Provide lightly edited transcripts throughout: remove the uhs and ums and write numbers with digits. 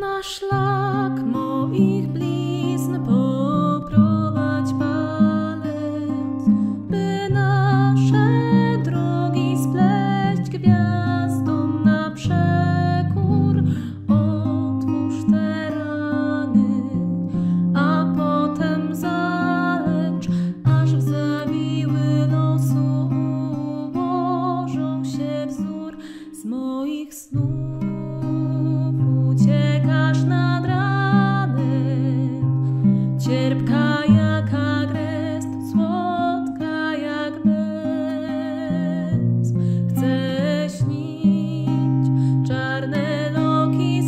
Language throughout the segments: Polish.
Na szlak moich blizn poprowadź palec, by nasze drogi spleść gwiazdom na przekór. Otwórz te rany, a potem zalecz, aż w zawiły losu ułożą się wzór z moich snów. Uciekasz nad ranem, cierpka jak agrest, słodka jak bez. Chcę śnić czarne loki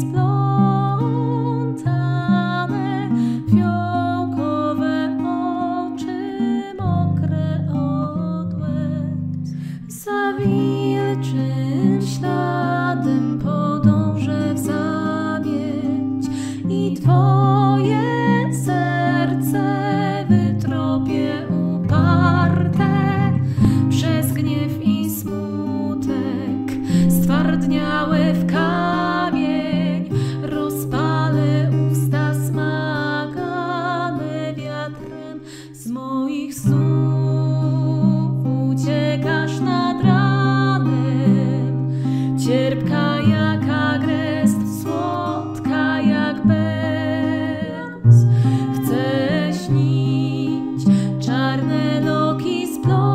splątane, fiołkowe oczy mokre od łez. Za wilczym śladem podążę w zawieć i Twoje serce wytropię uparte. Przez gniew i smutek stwardniałe w kamień rozpalę usta smagane wiatrem. Z moich snów uciekasz nad ranem, cierpka jak agrest, słodka jak bez. Chcę śnić czarne loki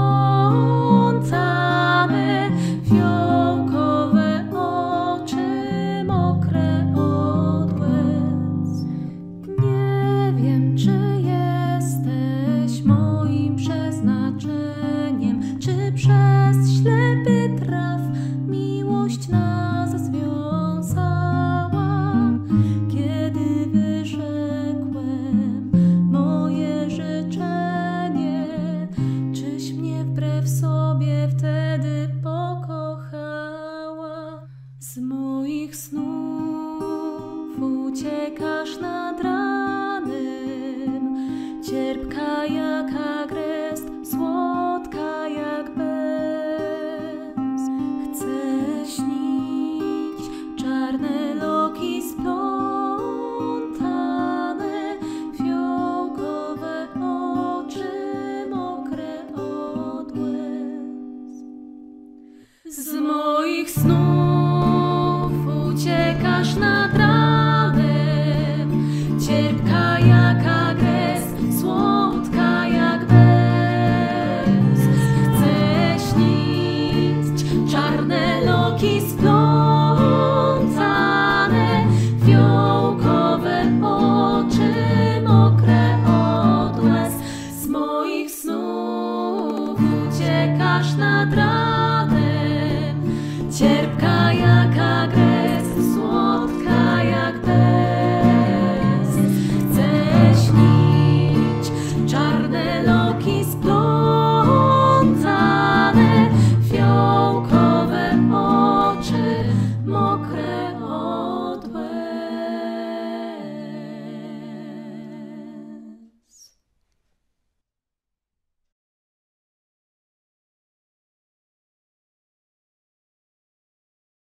splątane, fiołkowe oczy mokre od łez. Nie wiem, czy jesteś moim przeznaczeniem, czy przez ślepy traf miłość nas związała. Kiedy wyrzekłem moje życzenie, czyś mnie wbrew sobie wtedy pokochała? Z moich snów uciekasz nad ranem, cierpka jak